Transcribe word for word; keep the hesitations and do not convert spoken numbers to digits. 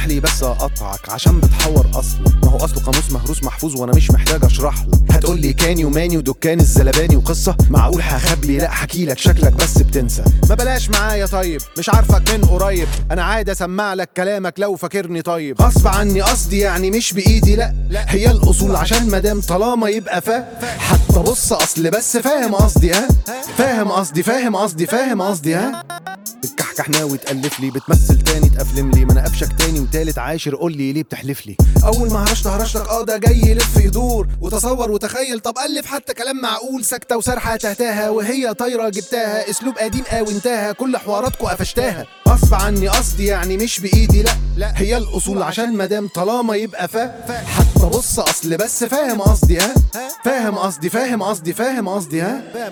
اسمح لي بس اقطعك عشان بتحور اصلا، ما هو اصله قاموس مهروس محفوظ وانا مش محتاج اشرح لك. هتقول لي كاني وماني ودكان الزلباني وقصه، معقول هخبي؟ لا حكيلك شكلك بس بتنسى. ما بلاش معايا طيب، مش عارفك من قريب، انا عادي اسمع لك كلامك لو فاكرني طيب. غصب عني قصدي يعني مش بايدي، لا هي الاصول عشان مدام طالما يبقى فا حتى بص اصل بس فاهم قصدي. ها فاهم قصدي فاهم قصدي فاهم قصدي ها بتكحكح ناوي تألف لي، بتمثل تاني تأفلم لي، ما انا قفشك تاني وتالت عاشر قول لي ليه بتحلف لي. اول ما هرشت هرشتك اه ده جاي يلف يدور وتصور وتخيل، طب ألف حتى كلام معقول، سكتة وسرحة تهتاها وهي طايرة جبتها، اسلوب قديم قوي انتهى كل حواراتكو قفشتاها. غصب عني قصدي يعني مش بايدي، لا لا هي الاصول عشان مدام طالما يبقى فا حتى بص اصل بس فاهم قصدي. ها فاهم قصدي فاهم قصدي فاهم قصدي ها